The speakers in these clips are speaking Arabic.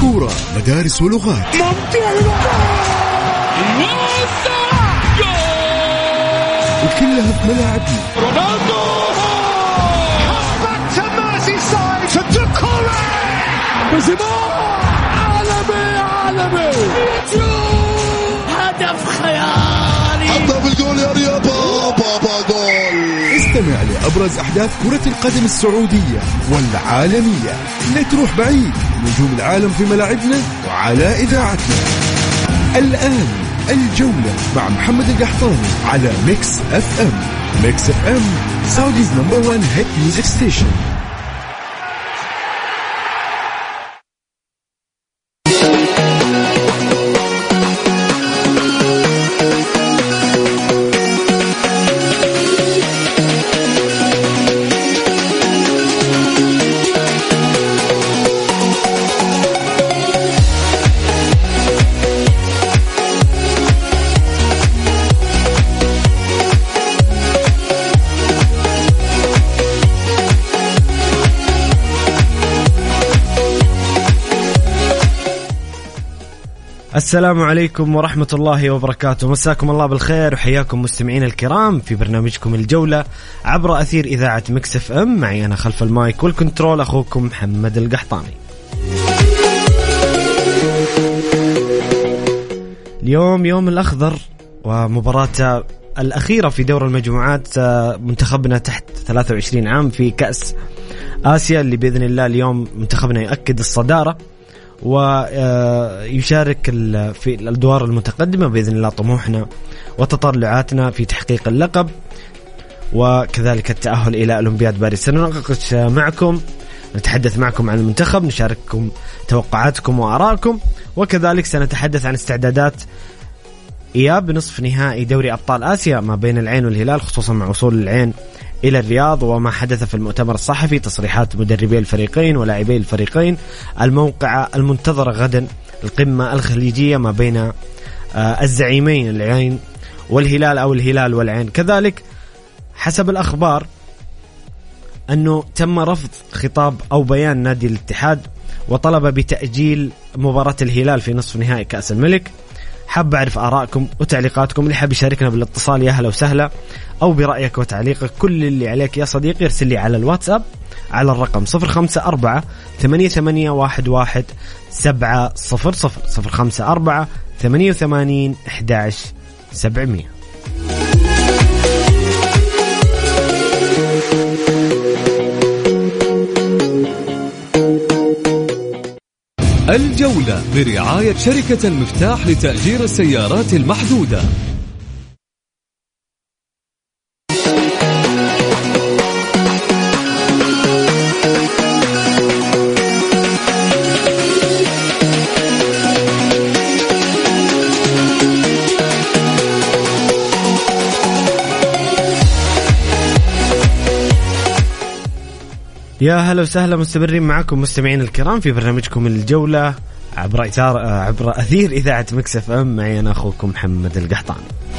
كورة، مدارس ولغات. وكلها في ملاعبنا. رونالدو عالمي هدف خيالي. حطها بالجول يا بابا جول. استمع لأبرز أحداث كرة القدم السعودية والعالمية. لا تروح بعيد، نجوم العالم في ملاعبنا وعلى إذاعتنا. الآن الجولة مع محمد القحطاني على ميكس اف ام. ميكس اف ام سعوديز نمبر 1 هيت ميوزك ستيشن. السلام عليكم ورحمة الله وبركاته. مساكم الله بالخير وحياكم مستمعين الكرام في برنامجكم الجولة عبر أثير إذاعة ميكس اف ام. معي أنا خلف المايك والكنترول أخوكم محمد القحطاني. اليوم يوم الأخضر ومباراة الأخيرة في دور المجموعات منتخبنا تحت 23 عام في كأس آسيا، اللي بإذن الله اليوم منتخبنا يؤكد الصدارة ويشارك في الأدوار المتقدمة بإذن الله. طموحنا وتطلعاتنا في تحقيق اللقب وكذلك التأهل إلى أولمبياد باريس. سنناقش معكم، نتحدث معكم عن المنتخب، نشارككم توقعاتكم وآراءكم، وكذلك سنتحدث عن استعدادات إياب نصف نهائي دوري أبطال آسيا ما بين العين والهلال، خصوصا مع وصول العين إلى الرياض وما حدث في المؤتمر الصحفي، تصريحات مدربي الفريقين ولاعبي الفريقين، الموقعة المنتظرة غدا القمة الخليجية ما بين الزعيمين العين والهلال أو الهلال والعين. كذلك حسب الأخبار أنه تم رفض خطاب أو بيان نادي الاتحاد وطلب بتأجيل مباراة الهلال في نصف نهائي كأس الملك. حاب أعرف آراءكم وتعليقاتكم. اللي حاب يشاركنا بالاتصال يا هلا وسهلا، أو برأيك وتعليقك. كل اللي عليك يا صديقي يرسل لي على الواتساب على الرقم 054-88-11700 054-88-11700. الجولة برعاية شركة المفتاح لتأجير السيارات المحدودة. يا هلا وسهلا، مستمرين معكم مستمعين الكرام في برنامجكم الجولة عبر أثير إذاعة ميكس اف ام. معي أنا أخوكم محمد القحطاني.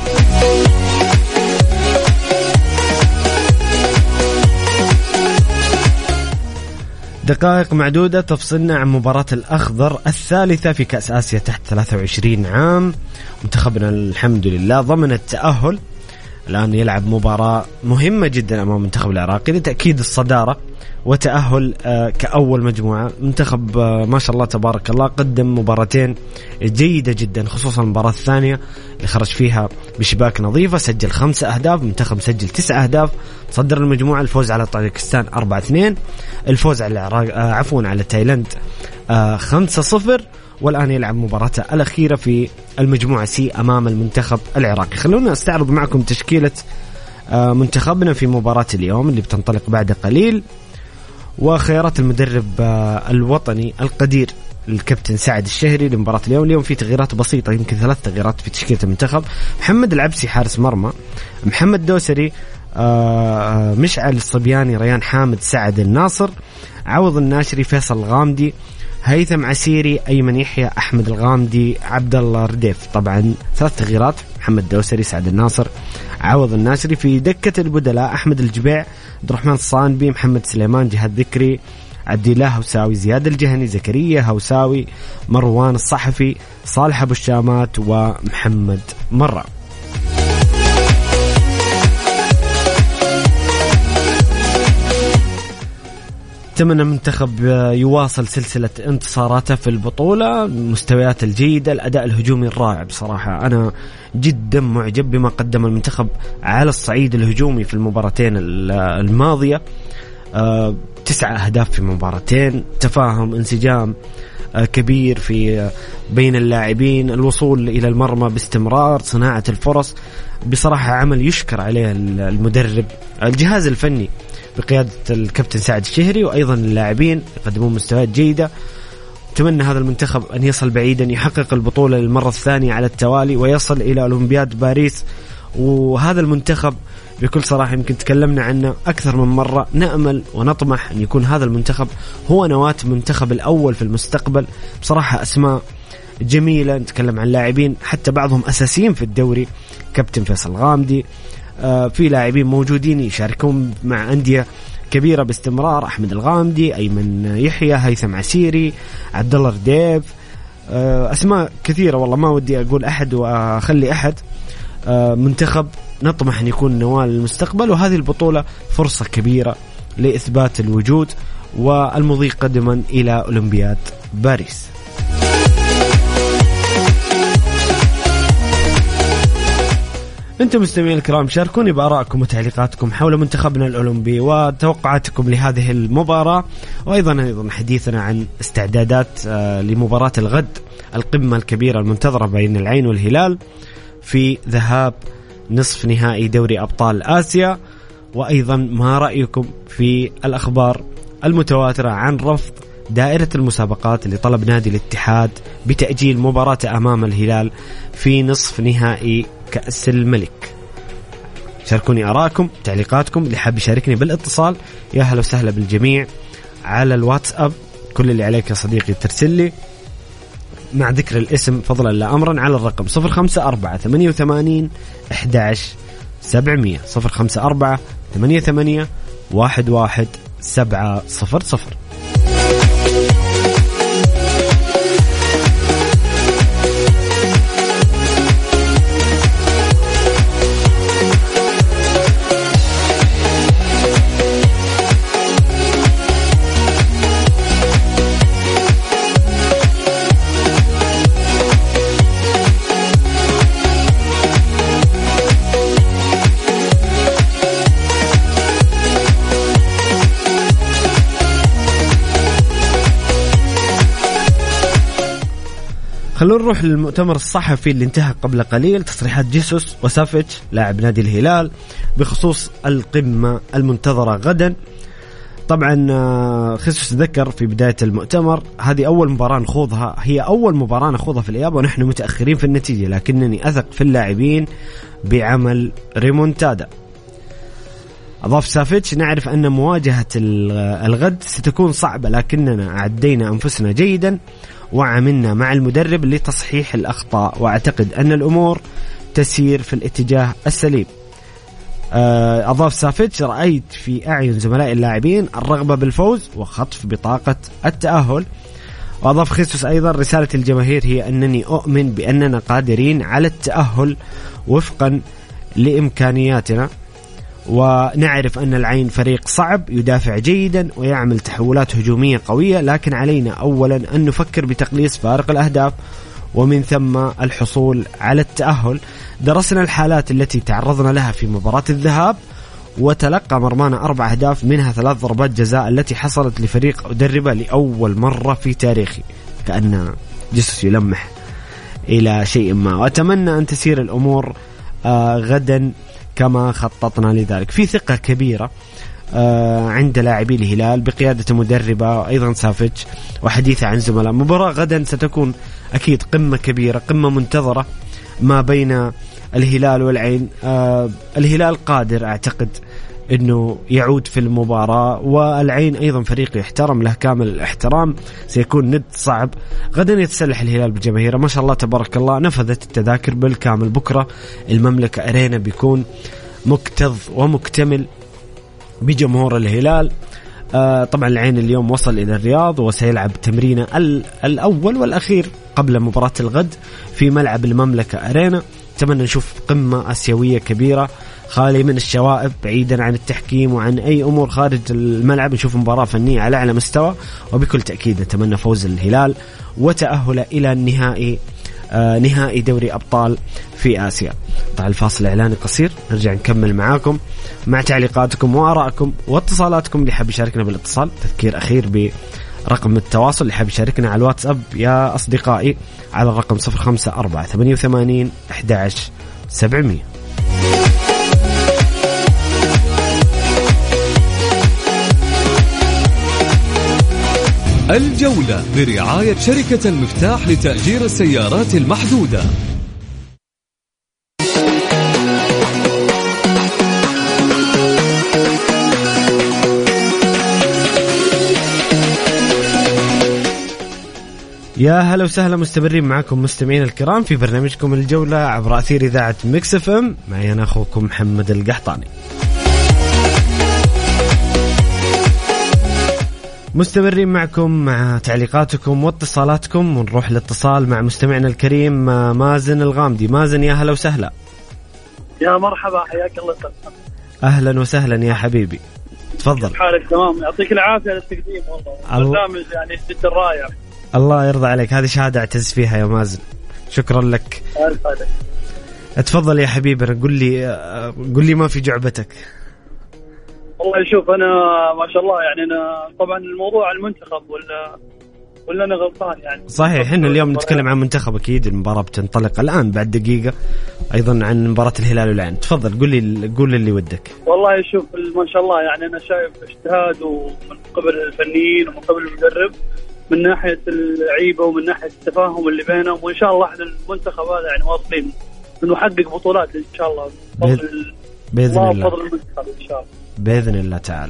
دقائق معدودة تفصلنا عن مباراة الأخضر الثالثة في كأس آسيا تحت 23 عام. منتخبنا الحمد لله ضمن التأهل، الآن يلعب مباراة مهمة جدا أمام المنتخب العراقي لتأكيد الصدارة وتأهل كأول مجموعة. منتخب ما شاء الله تبارك الله قدم مباراتين جيدة جدا، خصوصا المباراة الثانية اللي خرج فيها بشباك نظيفة، سجل 5 أهداف، منتخب سجل 9 أهداف، صدر المجموعة. الفوز على طاجكستان 4-2، الفوز على على تايلاند 5-0، والآن يلعب مباراته الأخيرة في المجموعة سي أمام المنتخب العراقي. خلونا أستعرض معكم تشكيلة منتخبنا في مباراة اليوم اللي بتنطلق بعد قليل، وخيارات المدرب الوطني القدير الكابتن سعد الشهري لمباراة اليوم. اليوم في تغييرات بسيطة، يمكن 3 تغييرات في تشكيلة المنتخب. محمد العبسي حارس مرمى، محمد دوسري، مشعل الصبياني، ريان حامد، سعد الناصر، عوض الناشري، فيصل الغامدي، هيثم عسيري، أيمن يحيى، أحمد الغامدي، عبد الله رديف. طبعا 3 تغييرات، محمد دوسري، سعد الناصر، عوض الناشري. في دكة البدلاء أحمد الجبيع، عبد الرحمن الصانبي، محمد سليمان، جهاد ذكري، عبد الله هوساوي، زياد الجهني، زكريا هوساوي، مروان الصحفي، صالح أبو الشامات، ومحمد مرة. أتمنى المنتخب يواصل سلسلة انتصاراته في البطولة، المستويات الجيدة، الأداء الهجومي الرائع. بصراحة أنا جدا معجب بما قدم المنتخب على الصعيد الهجومي في المباراتين الماضية. 9 أهداف في مباراتين، تفاهم، انسجام كبير في بين اللاعبين، الوصول إلى المرمى باستمرار، صناعة الفرص. بصراحة عمل يشكر عليه المدرب، الجهاز الفني بقيادة الكابتن سعد الشهري، وأيضا اللاعبين يقدمون مستويات جيدة. أتمنى هذا المنتخب أن يصل بعيدا، يحقق البطولة للمرة الثانية على التوالي، ويصل إلى أولمبياد باريس. وهذا المنتخب بكل صراحة يمكن تكلمنا عنه أكثر من مرة، نأمل ونطمح أن يكون هذا المنتخب هو نواة المنتخب الأول في المستقبل. بصراحة أسماء جميلة، نتكلم عن لاعبين حتى بعضهم أساسيين في الدوري، كابتن فيصل غامدي، في لاعبين موجودين يشاركون مع أندية كبيرة باستمرار، أحمد الغامدي، أيمن يحيى، هيثم عسيري، عبد الله رديف، أسماء كثيرة والله ما ودي أقول أحد وأخلي أحد. منتخب نطمح أن يكون نواة للمستقبل، وهذه البطولة فرصة كبيرة لإثبات الوجود والمضي قدما إلى أولمبياد باريس. أنتم مستمعين الكرام، شاركوني بآرائكم وتعليقاتكم حول منتخبنا الأولمبي وتوقعاتكم لهذه المباراة، وأيضا حديثنا عن استعدادات لمباراة الغد، القمة الكبيرة المنتظرة بين العين والهلال في ذهاب نصف نهائي دوري أبطال آسيا. وأيضا ما رأيكم في الأخبار المتواترة عن رفض دائرة المسابقات لطلب نادي الاتحاد بتأجيل مباراة أمام الهلال في نصف نهائي كأس الملك؟ شاركوني آراءكم، تعليقاتكم. اللي حاب يشاركني بالاتصال يا هلا وسهلا بالجميع على الواتساب. كل اللي عليك يا صديقي ترسل لي مع ذكر الاسم فضلا لا أمرا على الرقم 054-88-11-700 054-88-11-700. خلونا نروح للمؤتمر الصحفي اللي انتهى قبل قليل، تصريحات جيسوس وسافيتش لاعب نادي الهلال بخصوص القمة المنتظرة غدا. طبعا خيسوس ذكر في بداية المؤتمر هذه أول مباراة نخوضها، هي أول مباراة نخوضها في الإياب ونحن متأخرين في النتيجة، لكنني أثق في اللاعبين بعمل ريمونتادا. أضاف سافيتش: نعرف أن مواجهة الغد ستكون صعبة، لكننا أعدينا أنفسنا جيدا وعملنا مع المدرب لتصحيح الأخطاء، وأعتقد أن الأمور تسير في الاتجاه السليم. أضاف سافيتش: رأيت في أعين زملاء اللاعبين الرغبة بالفوز وخطف بطاقة التأهل. وأضاف خيسوس أيضا: رسالة الجماهير هي أنني أؤمن بأننا قادرين على التأهل وفقا لإمكانياتنا، ونعرف أن العين فريق صعب يدافع جيدا ويعمل تحولات هجومية قوية، لكن علينا أولا أن نفكر بتقليص فارق الأهداف ومن ثم الحصول على التأهل. درسنا الحالات التي تعرضنا لها في مباراة الذهاب، وتلقى مرمانا 4 أهداف منها 3 ضربات جزاء التي حصلت لفريق أدربه لأول مرة في تاريخي. كأن جيسوس يلمح إلى شيء ما، وأتمنى أن تسير الأمور غدا كما خططنا لذلك. في ثقة كبيرة عند لاعبي الهلال بقيادة مدربة أيضا سافيتش، وحديثة عن زملاء. مباراة غدا ستكون أكيد قمة كبيرة، قمة منتظرة ما بين الهلال والعين. الهلال قادر أعتقد أنه يعود في المباراة، والعين أيضا فريق يحترم له كامل الاحترام، سيكون ند صعب. غدا يتسلح الهلال بجماهيره ما شاء الله تبارك الله، نفذت التذاكر بالكامل. بكرة المملكة أرينا بيكون مكتظ ومكتمل بجمهور الهلال. طبعا العين اليوم وصل إلى الرياض وسيلعب تمرينه الأول والأخير قبل مباراة الغد في ملعب المملكة أرينا. أتمنى نشوف قمة آسيوية كبيرة خالي من الشوائب، بعيدا عن التحكيم وعن أي أمور خارج الملعب، نشوف مباراة فنية على أعلى مستوى، وبكل تأكيد نتمنى فوز الهلال وتأهله إلى النهائي، نهائي دوري أبطال في آسيا. طبعا الفاصل إعلاني قصير، نرجع نكمل معاكم مع تعليقاتكم وآرائكم واتصالاتكم. اللي حاب يشاركنا بالاتصال، تذكير أخير برقم التواصل اللي حاب يشاركنا على الواتساب يا أصدقائي على الرقم 0548811700. الجولة برعاية شركة المفتاح لتأجير السيارات المحدودة. يا هلا وسهلا، مستمرين معكم مستمعين الكرام في برنامجكم الجولة عبر أثير إذاعة ميكس اف ام. معي أنا أخوكم محمد القحطاني. مستمرين معكم مع تعليقاتكم واتصالاتكم، ونروح الاتصال مع مستمعنا الكريم مازن الغامدي. مازن يا هلا وسهلا. يا مرحبا، حياك الله. أهلا وسهلا يا حبيبي، تفضل. حالك تمام؟ يعطيك العافية على التقديم، والله برنامج يعني جدا رائع. الله يرضى عليك، هذه شهادة أعتز فيها يا مازن، شكرا لك. اتفضل يا حبيبي، قل لي ما في جعبتك. والله شوف، أنا ما شاء الله يعني أنا طبعا الموضوع المنتخب ولا أنا غلطان يعني؟ صحيح، إحنا اليوم نتكلم عن منتخب أكيد. المباراة بتنطلق الآن بعد دقيقة، أيضا عن مباراة الهلال والعين. تفضل قول اللي ودك. والله شوف، ما شاء الله يعني أنا شايف اجتهاد ومن قبل الفنيين ومن قبل المدرب، من ناحية اللعيبة ومن ناحية التفاهم اللي بينهم، وإن شاء الله احنا المنتخب هذا يعني واصلين إنه نحقق بطولات إن شاء الله بإذن الله، فضل المنتخب إن شاء الله بإذن الله تعالى.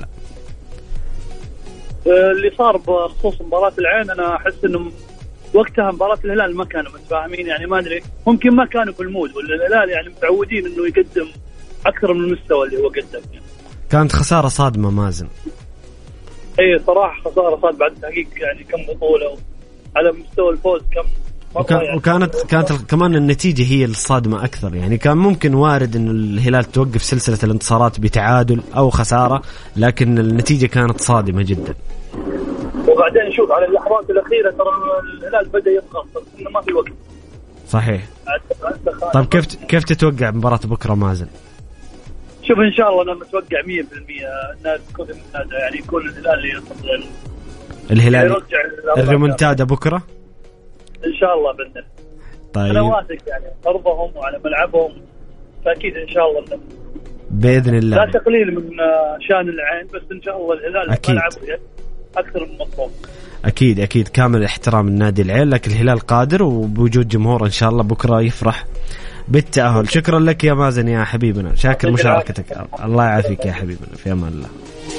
اللي صار بخصوص مباراة العين، أنا أحس إنه وقتها مباراة الهلال ما كانوا متفاهمين، يعني ما أدري، ممكن ما كانوا بالمود، ولا الهلال يعني متعودين إنه يقدم أكثر من المستوى اللي هو قدم يعني. كانت خسارة صادمة مازن. اي صراحه خساره صار بعد تحقيق يعني كم بطوله على مستوى الفوز كم يعني. وكانت كمان النتيجه هي الصادمه اكثر، يعني كان ممكن وارد انه الهلال توقف سلسله الانتصارات بتعادل او خساره، لكن النتيجه كانت صادمه جدا. وبعدين شوف على اللحظات الاخيره ترى الهلال بدا يضغط، بس انه ما في وقت. صحيح. طيب كيف تتوقع مباراه بكره مازن؟ شوف ان شاء الله انا متوقع 100% انها تكون يعني يكون الهلال اللي يصل الهلال الريمونتادا بكره ان شاء الله باذن الله. طيب انا واثق يعني ارضهم وعلى ملعبهم، فاكيد ان شاء الله باذن الله. لا تقليل من شان العين، بس ان شاء الله الهلال ملعبه اكثر من مطلوب. اكيد كامل احترام النادي العين، لكن الهلال قادر وبوجود جمهور ان شاء الله بكره يفرح بالتأهل. شكرا لك يا مازن يا حبيبنا، شاكر مشاركتك. الله يعافيك يا حبيبنا، في امان الله.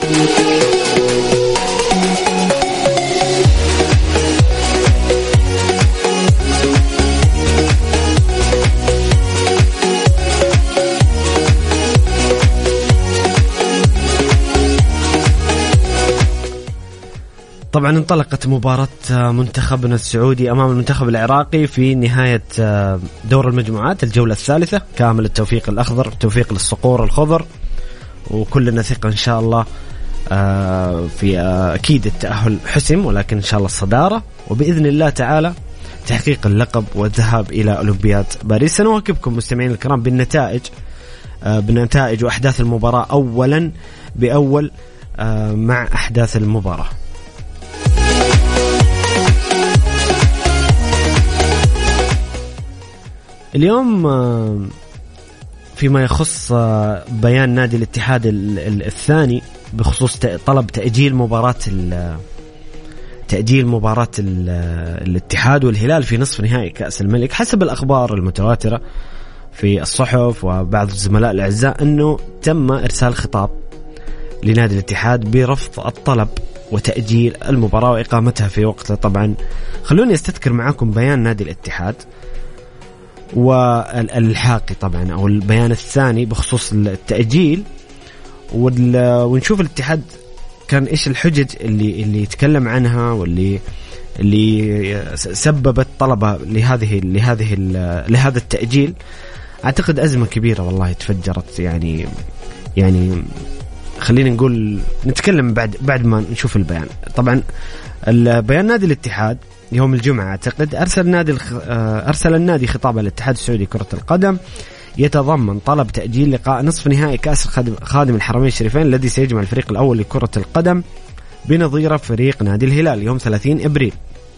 طبعا انطلقت مباراة منتخبنا السعودي أمام المنتخب العراقي في نهاية دور المجموعات الجولة الثالثة. كامل التوفيق الأخضر، توفيق للصقور الخضر، وكلنا ثقة إن شاء الله في أكيد التأهل حسم، ولكن إن شاء الله الصدارة، وبإذن الله تعالى تحقيق اللقب والذهاب إلى أولمبياد باريس. سنواكبكم مستمعين الكرام بالنتائج وأحداث المباراة أولا بأول مع أحداث المباراة. اليوم فيما يخص بيان نادي الاتحاد الثاني بخصوص طلب تأجيل مباراة الاتحاد والهلال في نصف نهائي كأس الملك، حسب الأخبار المتواترة في الصحف وبعض الزملاء الأعزاء أنه تم إرسال خطاب لنادي الاتحاد برفض الطلب وتأجيل المباراة وإقامتها في وقتها. طبعا خلوني أستذكر معكم بيان نادي الاتحاد والحاقي طبعا، أو البيان الثاني بخصوص التأجيل، ونشوف الاتحاد كان إيش الحجج اللي يتكلم عنها واللي سببت طلبه لهذا التأجيل. أعتقد أزمة كبيرة والله تفجرت. يعني خلينا نقول نتكلم بعد ما نشوف البيان. طبعا البيان نادي الاتحاد يوم الجمعة أعتقد أرسل النادي خطابا للاتحاد السعودي لكرة القدم يتضمن طلب تأجيل لقاء نصف نهائي كأس خادم الحرمين الشريفين الذي سيجمع الفريق الأول لكرة القدم بنظيره فريق نادي الهلال يوم 30 أبريل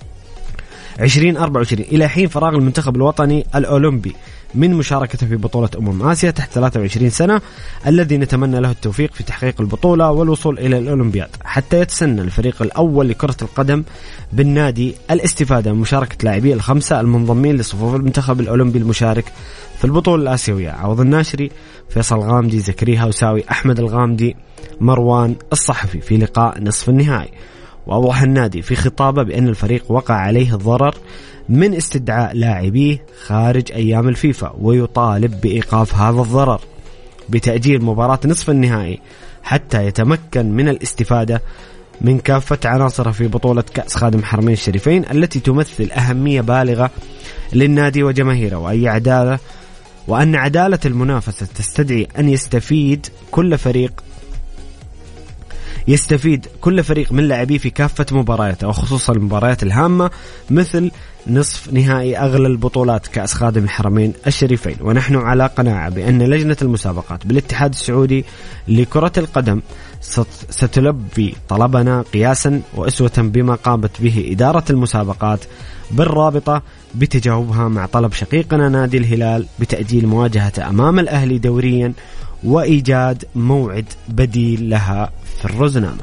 2024 إلى حين فراغ المنتخب الوطني الأولمبي من مشاركته في بطولة آسيا تحت 23 سنة الذي نتمنى له التوفيق في تحقيق البطولة والوصول إلى الأولمبياد، حتى يتسنى الفريق الأول لكرة القدم بالنادي الاستفادة من مشاركة لاعبيه الخمسة المنضمين لصفوف المنتخب الأولمبي المشارك في البطولة الآسيوية: عوض الناشري، فيصل غامدي، زكريا هوساوي، أحمد الغامدي، مروان الصحفي في لقاء نصف النهائي. وأوضح النادي في خطابه بأن الفريق وقع عليه الضرر من استدعاء لاعبيه خارج أيام الفيفا، ويطالب بإيقاف هذا الضرر بتأجيل مباراة نصف النهائي حتى يتمكن من الاستفادة من كافة عناصره في بطولة كأس خادم الحرمين الشريفين التي تمثل أهمية بالغة للنادي وجماهيره، وأن عدالة المنافسة تستدعي أن يستفيد كل فريق من لاعبيه في كافة مبارياته، وخصوصا المباريات الهامة مثل نصف نهائي أغلى البطولات كأس خادم الحرمين الشريفين. ونحن على قناعة بأن لجنة المسابقات بالاتحاد السعودي لكرة القدم ستلبي طلبنا قياسا وأسوة بما قامت به إدارة المسابقات بالرابطة بتجاوبها مع طلب شقيقنا نادي الهلال بتأجيل مواجهته أمام الأهلي دوريا وإيجاد موعد بديل لها في الرزنامة.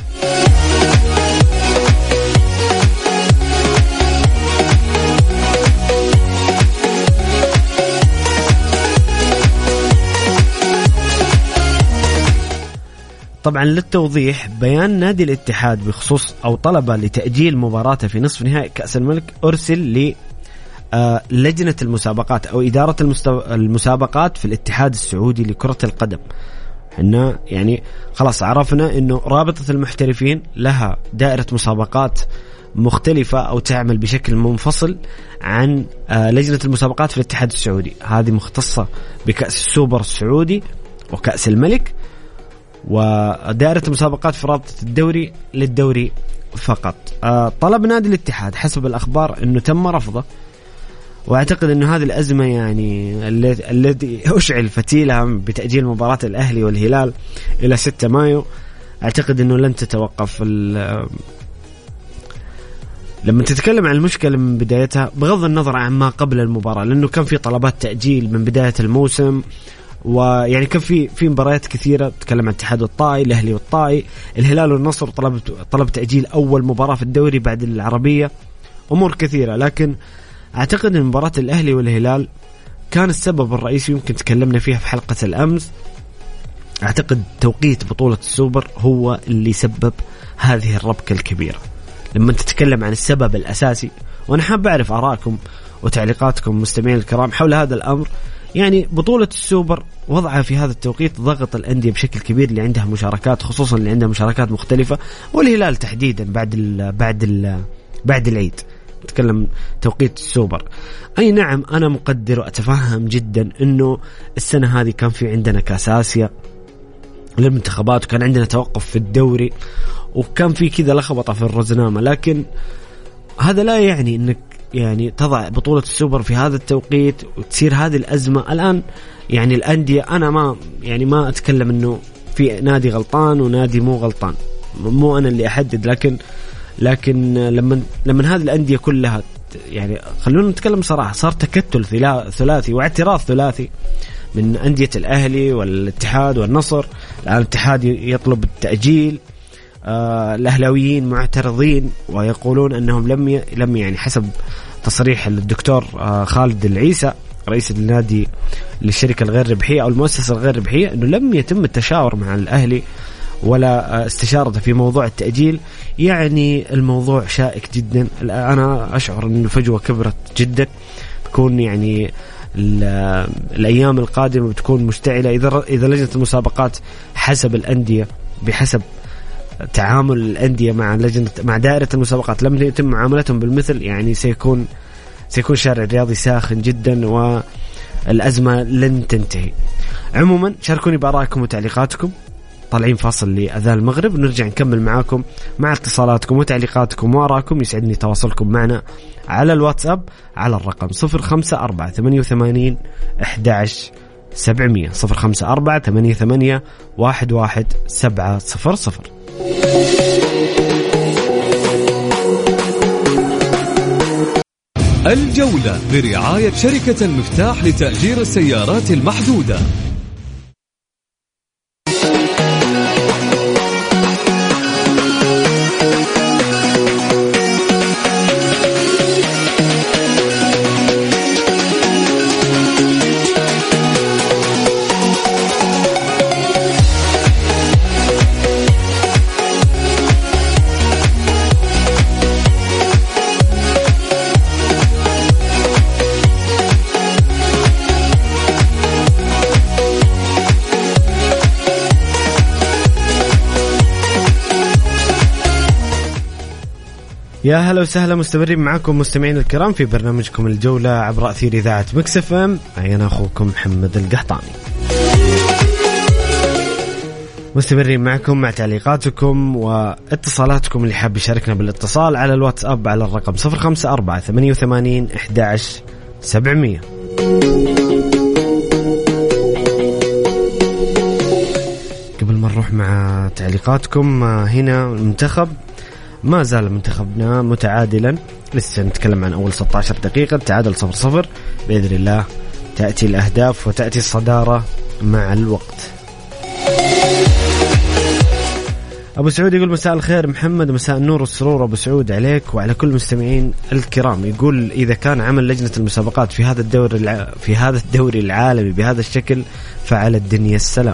طبعا للتوضيح، بيان نادي الاتحاد بخصوص أو طلب لتأجيل مباراته في نصف نهائي كأس الملك أرسل لجنة المسابقات أو إدارة المسابقات في الاتحاد السعودي لكرة القدم. إحنا يعني خلاص عرفنا إنه رابطة المحترفين لها دائرة مسابقات مختلفة أو تعمل بشكل منفصل عن لجنة المسابقات في الاتحاد السعودي. هذه مختصة بكأس السوبر السعودي وكأس الملك، ودائرة المسابقات في رابطة الدوري للدوري فقط. طلب نادي الاتحاد حسب الأخبار أنه تم رفضه، وأعتقد أنه هذه الأزمة يعني التي أشعل فتيلها بتأجيل مباراة الأهلي والهلال إلى 6 مايو أعتقد أنه لن تتوقف. لما تتكلم عن المشكلة من بدايتها بغض النظر عن ما قبل المباراة، لأنه كان في طلبات تأجيل من بداية الموسم، ويعني كان في مباريات كثيرة. تكلم عن الاتحاد والطائي، الأهلي والطائي، الهلال والنصر طلب تأجيل أول مباراة في الدوري بعد العربية، أمور كثيرة. لكن أعتقد أن مباراة الأهلي والهلال كان السبب الرئيسي، يمكن تكلمنا فيها في حلقة الأمس. أعتقد توقيت بطولة السوبر هو اللي سبب هذه الربكة الكبيرة. لما تتكلم عن السبب الأساسي، وأنا حاب أعرف آراءكم وتعليقاتكم مستمعين الكرام حول هذا الأمر. يعني بطولة السوبر وضعها في هذا التوقيت ضغط الأندية بشكل كبير اللي عندها مشاركات، خصوصا اللي عندها مشاركات مختلفة، والهلال تحديدا بعد العيد. نتكلم توقيت السوبر. أي نعم أنا مقدر وأتفهم جدا أنه السنة هذه كان في عندنا كأس آسيا للمنتخبات، وكان عندنا توقف في الدوري، وكان في كذا لخبطة في الرزنامة، لكن هذا لا يعني أنك يعني تضع بطولة السوبر في هذا التوقيت وتصير هذه الأزمة الآن. يعني الأندية أنا ما أتكلم أنه في نادي غلطان ونادي مو غلطان، مو أنا اللي أحدد، لكن لما هذه الأندية كلها يعني خلونا نتكلم صراحة صار تكتل ثلاثي واعتراض ثلاثي من أندية الأهلي والاتحاد والنصر. الآن الاتحاد يطلب التأجيل، الأهلاويين معترضين ويقولون أنهم لم يعني حسب تصريح الدكتور خالد العيسى رئيس النادي للشركة الغير ربحية أو المؤسسة الغير ربحية أنه لم يتم التشاور مع الأهلي ولا استشارته في موضوع التأجيل. يعني الموضوع شائك جدا. أنا أشعر أن الفجوة كبرت جدا، بكون يعني الأيام القادمة بتكون مشتعلة إذا لجنة المسابقات حسب الأندية بحسب تعامل الأندية مع دائرة المسابقات لم يتم معاملتهم بالمثل، يعني سيكون الشارع الرياضي ساخن جدا والأزمة لن تنتهي. عموما شاركوني بآرائكم وتعليقاتكم. طالعين فاصل لأذان المغرب ونرجع نكمل معاكم مع اتصالاتكم وتعليقاتكم وآرائكم. يسعدني تواصلكم معنا على الواتساب على الرقم 054-88-11-700 054-88-11700. الجولة برعاية شركة المفتاح لتأجير السيارات المحدودة. يا هلا وسهلا، مستمرين معكم مستمعين الكرام في برنامجكم الجولة عبر أثير إذاعة ميكس اف ام. أنا أخوكم محمد القحطاني، مستمرين معكم مع تعليقاتكم واتصالاتكم. اللي حاب يشاركنا بالاتصال على الواتساب على الرقم 054-88-11-700. قبل ما نروح مع تعليقاتكم، هنا المنتخب ما زال منتخبنا متعادلا، لسه نتكلم عن أول 16 دقيقة، تعادل 0-0. بإذن الله تأتي الأهداف وتأتي الصدارة مع الوقت. أبو سعود يقول مساء الخير محمد، مساء النور والسرور أبو سعود عليك وعلى كل المستمعين الكرام. يقول إذا كان عمل لجنة المسابقات في هذا الدوري العالمي بهذا الشكل فعلى الدنيا السلام.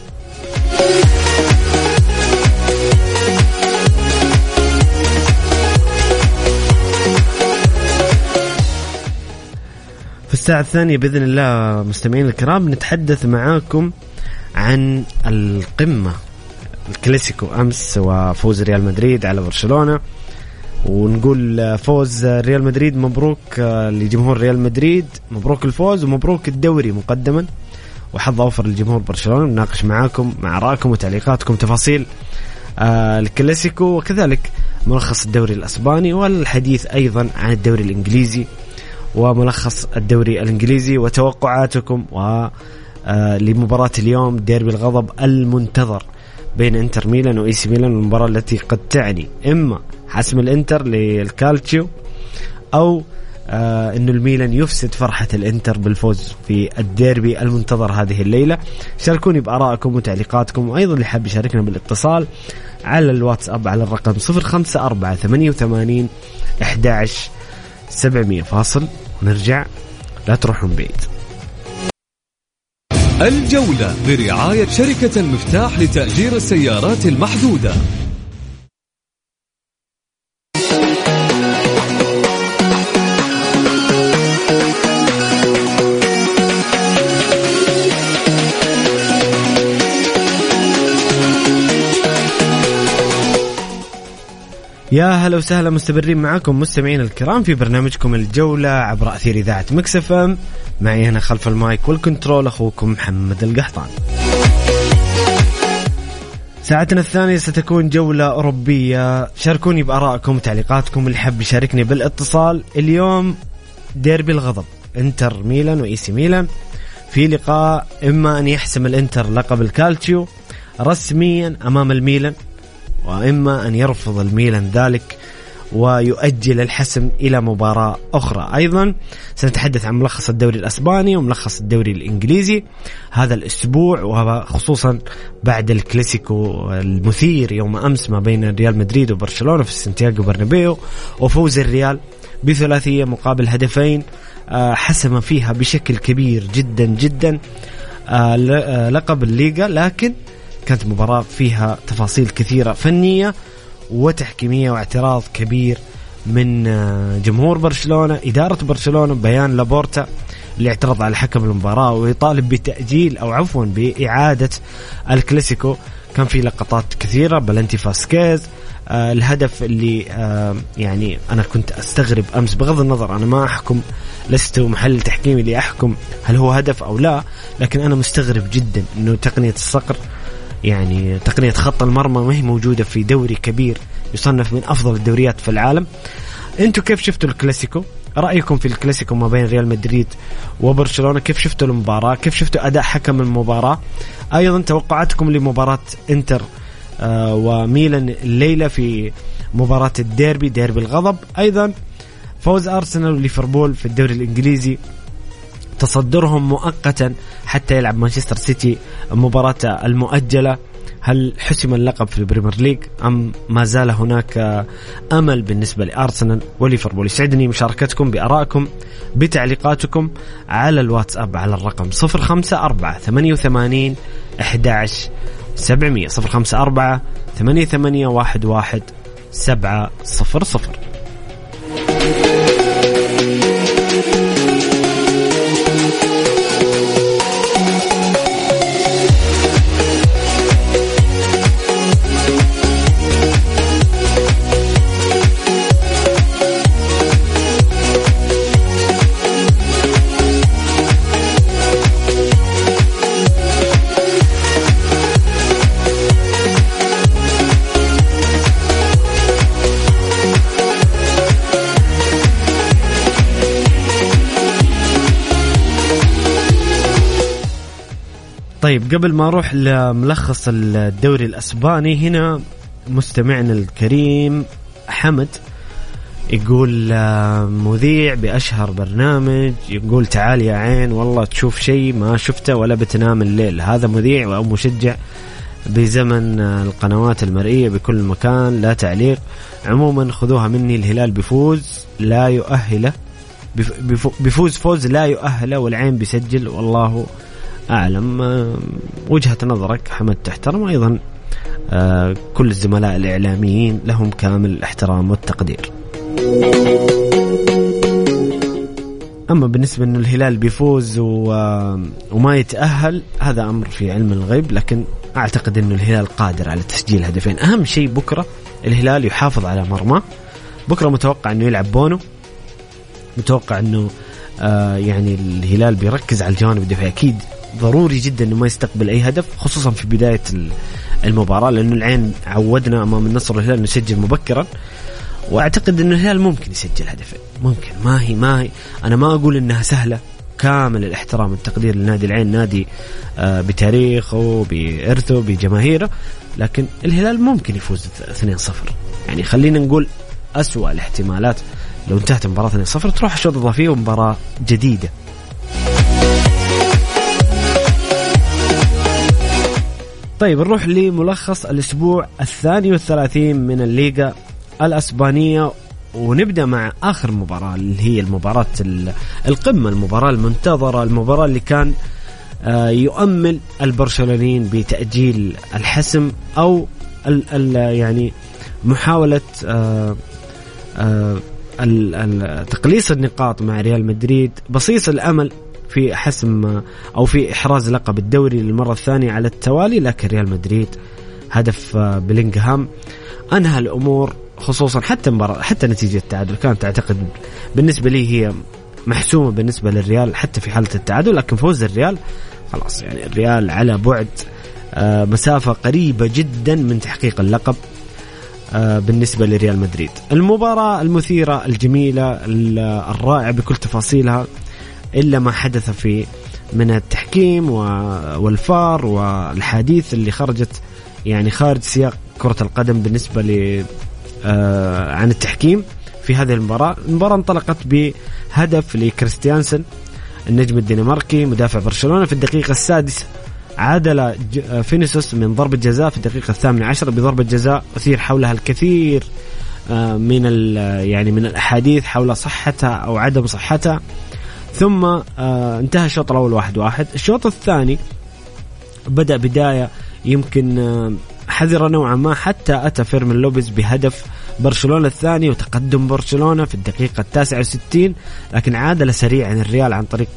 في الساعة الثانية بإذن الله مستمعين الكرام نتحدث معاكم عن القمة الكلاسيكو أمس وفوز ريال مدريد على برشلونة، ونقول فوز ريال مدريد مبروك لجمهور ريال مدريد، مبروك الفوز ومبروك الدوري مقدما، وحظ أوفر لجمهور برشلونة. نناقش معاكم مع آرائكم وتعليقاتكم تفاصيل الكلاسيكو وكذلك ملخص الدوري الأسباني، والحديث أيضا عن الدوري الإنجليزي وملخص الدوري الإنجليزي وتوقعاتكم لمباراة اليوم ديربي الغضب المنتظر بين انتر ميلان وإي سي ميلان، المباراة التي قد تعني إما حسم الانتر للكالتشيو أو إنه الميلان يفسد فرحة الانتر بالفوز في الديربي المنتظر هذه الليلة. شاركوني بآرائكم وتعليقاتكم، وأيضا اللي حاب يشاركنا بالاتصال على الواتساب على الرقم 054-88-11-700. فاصل ونرجع، لا تروحون بعيد. الجولة برعاية شركة المفتاح لتأجير السيارات المحدودة. يا هلا وسهلا، مستمرين معكم مستمعين الكرام في برنامجكم الجولة عبر أثير إذاعة ميكس اف ام. معي هنا خلف المايك والكنترول أخوكم محمد القحطاني. ساعتنا الثانية ستكون جولة أوروبية. شاركوني بآرائكم وتعليقاتكم. اللي حب يشاركني بالاتصال. اليوم ديربي الغضب، انتر ميلان وإي سي ميلان في لقاء، إما أن يحسم الانتر لقب الكالتشيو رسميا أمام الميلان، وإما أن يرفض الميلان ذلك ويؤجل الحسم إلى مباراة أخرى. أيضا سنتحدث عن ملخص الدوري الأسباني وملخص الدوري الإنجليزي هذا الأسبوع، وخصوصا بعد الكلاسيكو المثير يوم أمس ما بين ريال مدريد وبرشلونة في سانتياغو برنابيو، وفوز الريال بثلاثية مقابل هدفين حسم فيها بشكل كبير جدا جدا لقب الليغا. لكن كانت مباراة فيها تفاصيل كثيرة فنية وتحكيمية واعتراض كبير من جمهور برشلونة، إدارة برشلونة، بيان لابورتا اللي اعترض على حكم المباراة ويطالب بتأجيل أو عفوا بإعادة الكلاسيكو. كان في لقطات كثيرة. بلنتي فاسكيز، الهدف اللي يعني أنا كنت أستغرب أمس، بغض النظر أنا ما أحكم، لست محلل تحكيمي اللي أحكم هل هو هدف أو لا، لكن أنا مستغرب جدا إنه تقنية الصقر، يعني تقنية خط المرمى ما هي موجودة في دوري كبير يصنف من أفضل الدوريات في العالم. أنتوا كيف شفتوا الكلاسيكو؟ رأيكم في الكلاسيكو ما بين ريال مدريد وبرشلونة؟ كيف شفتوا المباراة؟ كيف شفتوا أداء حكم المباراة؟ أيضا توقعاتكم لمباراة إنتر وميلان الليلة في مباراة الديربي، ديربي الغضب. أيضا فوز أرسنال وليفربول في الدوري الإنجليزي، تصدرهم مؤقتا حتى يلعب مانشستر سيتي مباراة المؤجلة. هل حسم اللقب في البريمير ليج أم ما زال هناك أمل بالنسبة لأرسنال وليفربول؟ يسعدني مشاركتكم بآرائكم بتعليقاتكم على الواتساب على الرقم 054-88-11-700 054-88-11-700. طيب قبل ما أروح لملخص الدوري الأسباني، هنا مستمعنا الكريم حمد يقول مذيع بأشهر برنامج، يقول تعال يا عين والله تشوف شيء ما شفته ولا بتنام الليل. هذا مذيع أو مشجع بزمن القنوات المرئية بكل مكان. لا تعليق. عموما خذوها مني، الهلال بيفوز لا يؤهله، بيفوز فوز لا يؤهله، والعين بيسجل والله أعلم. وجهة نظرك حمد تحترم، أيضا كل الزملاء الإعلاميين لهم كامل الاحترام والتقدير. أما بالنسبة أنه الهلال بيفوز وما يتأهل، هذا أمر في علم الغيب، لكن أعتقد أنه الهلال قادر على تسجيل هدفين. أهم شيء بكرة الهلال يحافظ على مرماه. بكرة متوقع أنه يلعب بونو، متوقع أنه يعني الهلال بيركز على الجوانب الدفاعية. أكيد ضروري جدا أنه ما يستقبل أي هدف، خصوصا في بداية المباراة، لأنه العين عودنا أمام النصر والهلال نسجل مبكرا، وأعتقد أنه الهلال ممكن يسجل هدفين، ممكن. ما هي أنا ما أقول أنها سهلة، كامل الاحترام والتقدير لنادي العين، نادي بتاريخه بإرثه بجماهيره، لكن الهلال ممكن يفوز 2-0. يعني خلينا نقول أسوأ الاحتمالات لو انتهت المباراة 2-0 تروح الشوط الإضافي ومباراة جديدة. طيب نروح لملخص الأسبوع 32 من الليغا الأسبانية، ونبدأ مع آخر مباراة اللي هي المباراة القمة، المباراة المنتظرة، المباراة اللي كان يؤمل البرشلونيين بتأجيل الحسم أو يعني محاولة تقليص النقاط مع ريال مدريد، بصيص الأمل في حسم أو في إحراز لقب الدوري للمرة الثانية على التوالي، لكن ريال مدريد هدف بلينغهام أنهى الأمور، خصوصا حتى نتيجة التعادل كانت أعتقد بالنسبة لي هي محسومة بالنسبة للريال حتى في حالة التعادل، لكن فوز الريال خلاص، يعني الريال على بعد مسافة قريبة جدا من تحقيق اللقب بالنسبة لريال مدريد. المباراة المثيرة الجميلة الرائعة بكل تفاصيلها، إلا ما حدث من التحكيم والفار والحديث اللي خرجت يعني خارج سياق كرة القدم بالنسبة عن التحكيم في هذه المباراة. المباراة انطلقت بهدف لكريستيانسن النجم الدنماركي مدافع برشلونة في الدقيقة 6، عادل فينيسيوس من ضربة جزاء في الدقيقة 18 بضربة جزاء أثير حولها الكثير من الأحاديث حول صحتها أو عدم صحتها. ثم انتهى الشوط الأول 1-1. الشوط الثاني بدأ بداية يمكن حذرة نوعا ما، حتى أتى فيرمين لوبيز بهدف برشلونة الثاني وتقدم برشلونة في الدقيقة 69، لكن عادل سريعا الريال عن طريق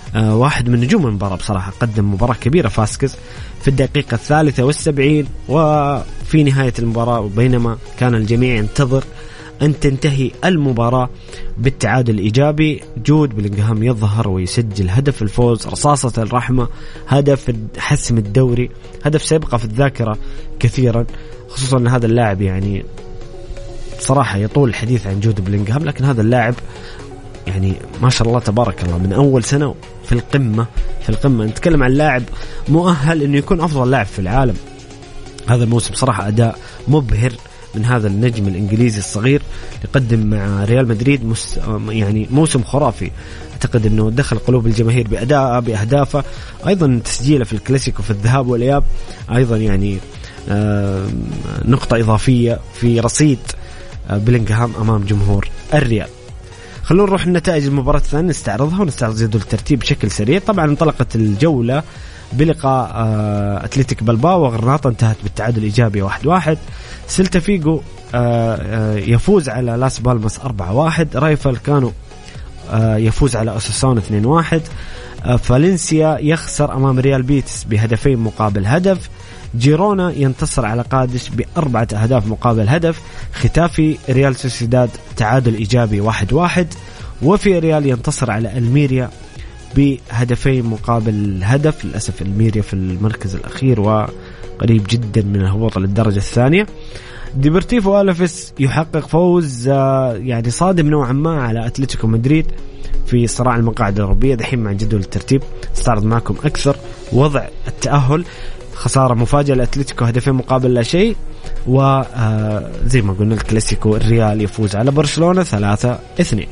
واحد من نجوم المباراة بصراحة، قدم مباراة كبيرة فاسكيز في الدقيقة 73 وفي نهاية المباراة، وبينما كان الجميع ينتظر أن تنتهي المباراة بالتعادل الإيجابي، جود بلينغهام يظهر ويسجل هدف الفوز، رصاصة الرحمة، هدف حسم الدوري، هدف سيبقى في الذاكرة كثيرا، خصوصا أن هذا اللاعب يعني صراحة يطول الحديث عن جود بلينغهام، لكن هذا اللاعب يعني ما شاء الله تبارك الله من أول سنة في القمة نتكلم عن لاعب مؤهل أنه يكون أفضل لاعب في العالم. هذا الموسم صراحة أداء مبهر من هذا النجم الإنجليزي الصغير، يقدم مع ريال مدريد يعني موسم خرافي. أعتقد أنه دخل قلوب الجماهير بأداءه بأهدافه، أيضا تسجيله في الكلاسيكو في الذهاب والإياب أيضا يعني نقطة إضافية في رصيد بلينغهام أمام جمهور الريال. خلونا نروح النتائج المباراة الثانية نستعرضها ونستعرض جدول الترتيب بشكل سريع. طبعا انطلقت الجولة بلقاء أتلتيك بلباو وغرناطة، انتهت بالتعادل الإيجابي 1-1. سيلتا فيغو يفوز على لاس بالماس 4-1. رايو فالكانو يفوز على أساسون 2-1. فالنسيا يخسر أمام ريال بيتس بهدفين مقابل هدف. جيرونا ينتصر على قادش ب4 أهداف مقابل هدف. ختافي ريال سوسيداد تعادل إيجابي 1-1. وفي ريال ينتصر على الميريا بهدفين مقابل هدف. للأسف الميريا في المركز الأخير وقريب جدا من الهبوط للدرجة الثانية. ديبورتيفو ألافيس يحقق فوز يعني صادم نوعا ما على أتلتيكو مدريد في صراع المقاعد الأوروبية. دحين مع جدول الترتيب استعرض معكم أكثر وضع التأهل. خسارة مفاجئة لأتلتيكو هدفين مقابل لا شيء. وزي ما قلنا الكلاسيكو الريال يفوز على برشلونة 3-2.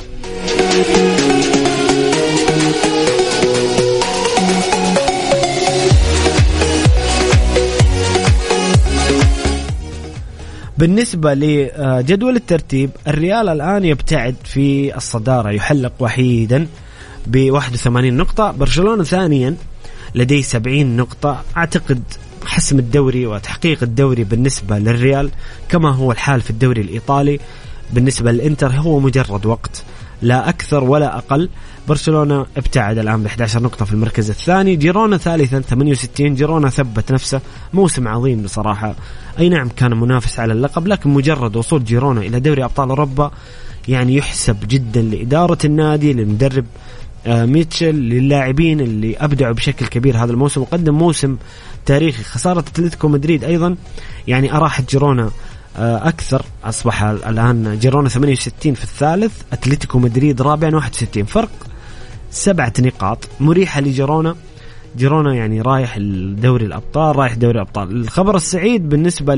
بالنسبة لجدول الترتيب الريال الآن يبتعد في الصدارة، يحلق وحيدا ب81 نقطة. برشلونة ثانيا لديه 70 نقطة. أعتقد حسم الدوري وتحقيق الدوري بالنسبة للريال كما هو الحال في الدوري الإيطالي بالنسبة للإنتر هو مجرد وقت لا أكثر ولا أقل. برشلونة ابتعد الآن ب11 نقطة في المركز الثاني. جيرونا ثالثا 68. جيرونا ثبت نفسه، موسم عظيم بصراحة. أي نعم كان منافس على اللقب، لكن مجرد وصول جيرونا إلى دوري أبطال أوروبا يعني يحسب جدا لإدارة النادي، للمدرب ميتشل، للاعبين اللي أبدعوا بشكل كبير هذا الموسم وقدم موسم تاريخي. خسارة أتلتيكو مدريد أيضا يعني أراحت جيرونا أكثر. أصبح الآن جيرونا 68 في الثالث، أتلتيكو مدريد رابعا 61، فرق 7 نقاط مريحة لجيرونا. جيرونا يعني رايح الدوري الأبطال، رايح دوري الأبطال. الخبر السعيد بالنسبة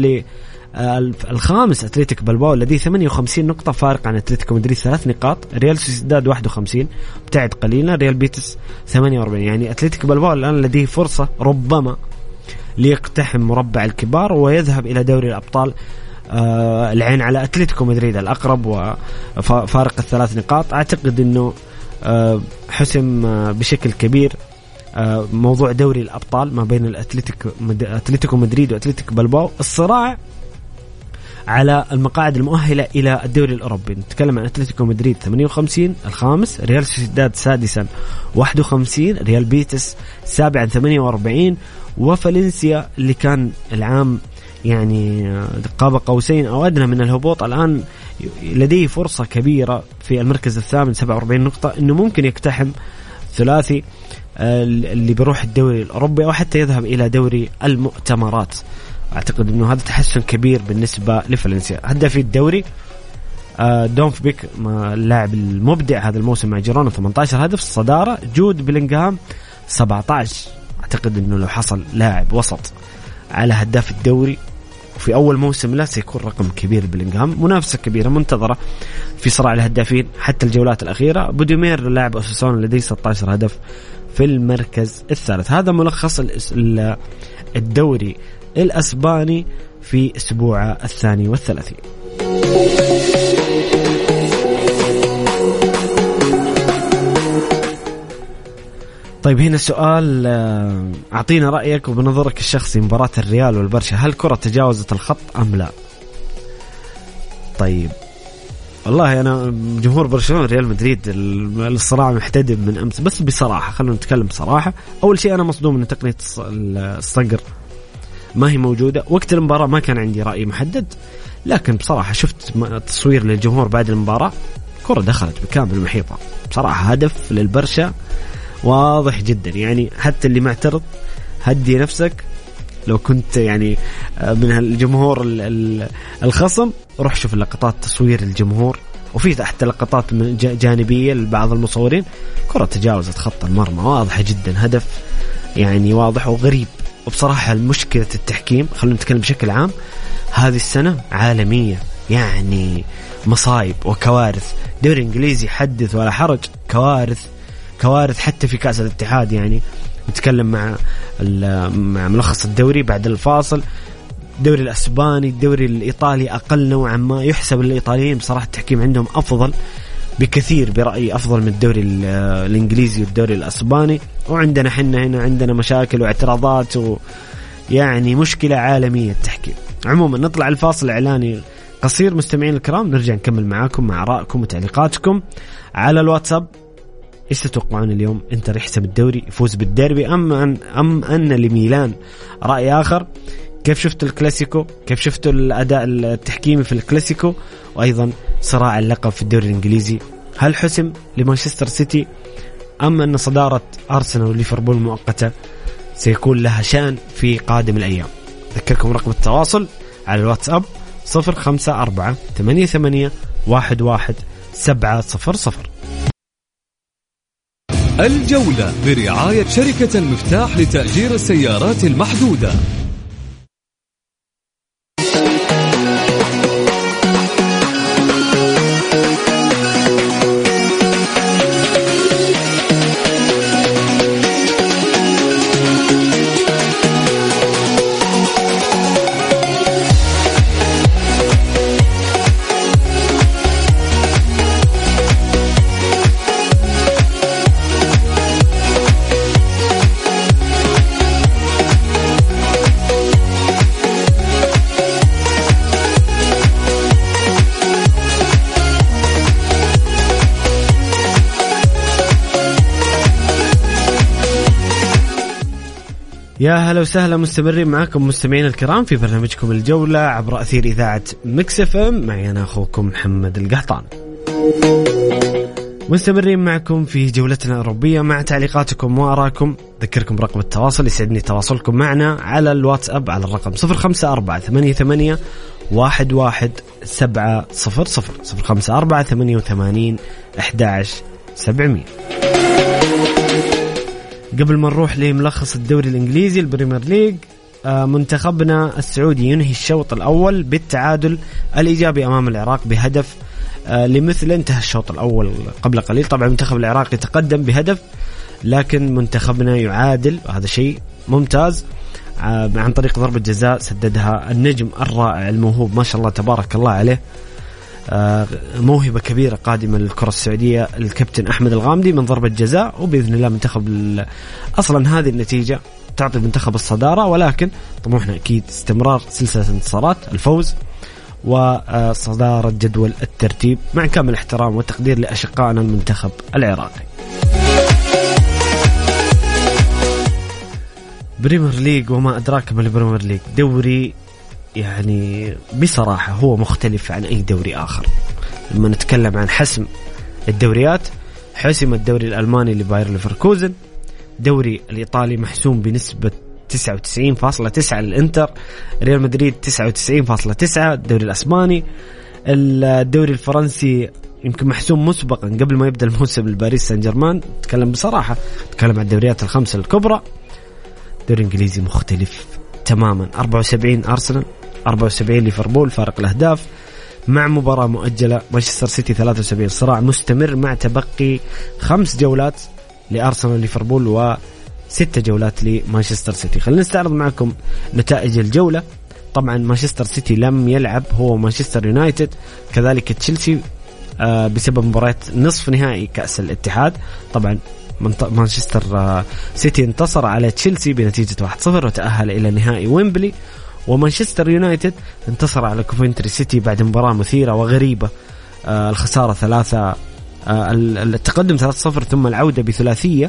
للخامس أتلتيك بلباو الذي 58 نقطة، فارق عن أتلتيكو مدريد 3 نقاط. ريال سوسيداد 51 ابتعد قليلا. ريال بيتس 48. يعني أتلتيك بلباو الآن لديه فرصة ربما ليقتحم مربع الكبار ويذهب إلى دوري الأبطال. العين على أتلتيكو مدريد الأقرب وفارق 3 نقاط. أعتقد أنه حسم بشكل كبير موضوع دوري الأبطال ما بين أتلتيكو مدريد وأتلتيك بلباو. الصراع على المقاعد المؤهلة إلى الدوري الأوروبي، نتكلم عن أتلتيكو مدريد 58 الخامس، ريال سوسيداد سادسا 51، ريال بيتس سابعا 48، وفالنسيا اللي كان العام يعني قاب قوسين أو أدنى من الهبوط الآن لديه فرصة كبيرة في المركز الثامن 47 نقطة إنه ممكن يقتحم ثلاثي اللي بيروح الدوري الأوروبي أو حتى يذهب إلى دوري المؤتمرات. أعتقد أنه هذا تحسن كبير بالنسبة لفالنسيا. هدف الدوري دونفبيك اللاعب المبدع هذا الموسم مع جيرونا 18 هدف. الصدارة جود بلينغهام 17. أعتقد أنه لو حصل لاعب وسط على هداف الدوري في أول موسم لا سيكون رقم كبير. بلينغهام منافسة كبيرة منتظرة في صراع الهدافين حتى الجولات الأخيرة. بوديمير لاعب أساسون لديه 16 هدف في المركز الثالث. هذا ملخص الدوري الأسباني في أسبوع 32. طيب هنا سؤال، أعطينا رأيك وبنظرك الشخصي مباراة الريال والبرشا، هل كرة تجاوزت الخط أم لا؟ طيب والله أنا جمهور برشلونة ريال مدريد الصراع محتدم من أمس، بس بصراحة خلونا نتكلم بصراحة. أول شيء أنا مصدوم من تقنية الصقر ما هي موجودة وقت المباراة. ما كان عندي رأي محدد، لكن بصراحة شفت تصوير للجمهور بعد المباراة، كرة دخلت بكامل المحيطة بصراحة، هدف للبرشا واضح جدا. يعني حتى اللي معترض هدي نفسك، لو كنت يعني من الجمهور الخصم روح شوف اللقطات تصوير الجمهور، وفي حتى لقطات جانبية لبعض المصورين. كرة تجاوزت خط المرمى واضحة جدا، هدف يعني واضح وغريب. وبصراحة المشكلة التحكيم، خلونا نتكلم بشكل عام، هذه السنة عالمية، يعني مصايب وكوارث. دوري إنجليزي حدث ولا حرج، كوارث حتى في كأس الاتحاد. يعني نتكلم مع ملخص الدوري بعد الفاصل. الدوري الأسباني، الدوري الإيطالي أقل نوعا ما، يحسب الإيطاليين بصراحة التحكيم عندهم أفضل بكثير برأيي، أفضل من الدوري الإنجليزي والدوري الأسباني. وعندنا هنا عندنا مشاكل واعتراضات، ويعني مشكلة عالمية التحكيم. عموما نطلع الفاصل الإعلاني قصير مستمعين الكرام، نرجع نكمل معاكم مع آرائكم وتعليقاتكم على الواتساب. إيش تتوقعون اليوم؟ إنتر يحسم الدوري يفوز بالديربي أم أن لميلان رأي آخر؟ كيف شفت الكلاسيكو؟ كيف شفتوا الأداء التحكيمي في الكلاسيكو؟ وأيضا صراع اللقب في الدوري الإنجليزي، هل حسم لمانشستر سيتي أم أن صدارة أرسنال وليفربول مؤقتة سيكون لها شأن في قادم الأيام؟ أذكركم رقم التواصل على الواتساب 0548811700. الجولة برعاية شركة المفتاح لتأجير السيارات المحدودة. يا هلا وسهلا، مستمرين معكم مستمعين الكرام في برنامجكم الجولة عبر أثير إذاعة ميكس اف ام. معي أنا أخوكم محمد القحطان. مستمرين معكم في جولتنا الأوروبية مع تعليقاتكم وآراءكم. ذكركم رقم التواصل، يسعدني تواصلكم معنا على الواتساب على الرقم 0548811700 0548811700. قبل ما نروح لملخص الدوري الإنجليزي البريمير ليج، منتخبنا السعودي ينهي الشوط الأول بالتعادل الإيجابي أمام العراق بهدف لمثل. انتهى الشوط الأول قبل قليل، طبعا المنتخب العراقي تقدم بهدف، لكن منتخبنا يعادل، وهذا شيء ممتاز عن طريق ضربة جزاء سددها النجم الرائع الموهوب ما شاء الله تبارك الله عليه، موهبة كبيرة قادمة للكرة السعودية، الكابتن أحمد الغامدي من ضربة جزاء. وبإذن الله منتخب أصلا هذه النتيجة تعطي المنتخب الصدارة، ولكن طموحنا أكيد استمرار سلسلة انتصارات، الفوز وصدارة جدول الترتيب، مع كامل احترام وتقدير لأشقائنا المنتخب العراقي. بريمير ليج وما أدراك ما البريمير ليج، دوري يعني بصراحة هو مختلف عن أي دوري آخر. لما نتكلم عن حسم الدوريات، حسم الدوري الألماني لباير ليفركوزن، دوري الإيطالي محسوم بنسبة 99.9 للإنتر، ريال مدريد 99.9. الدوري الأسباني، الدوري الفرنسي يمكن محسوم مسبقا قبل ما يبدأ الموسم لباريس سان جيرمان. نتكلم بصراحة، نتكلم عن الدوريات الخمسة الكبرى. الدوري الإنجليزي مختلف تماما، 74 أرسنال، 74 ليفربول فارق الأهداف، مع مباراة مؤجلة. مانشستر سيتي 73، صراع مستمر مع تبقي 5 جولات لأرسنال وليفربول و6 جولات لمانشستر سيتي. خلينا نستعرض معكم نتائج الجولة. طبعا مانشستر سيتي لم يلعب، هو مانشستر يونايتد كذلك تشيلسي بسبب مباراة نصف نهائي كأس الاتحاد. طبعا مانشستر سيتي انتصر على تشيلسي بنتيجة 1-0 وتأهل إلى نهائي ويمبلي. ومانشستر يونايتد انتصر على كوفنتري سيتي بعد مباراة مثيرة وغريبة الخسارة 3 التقدم 3-0 ثم العودة بثلاثية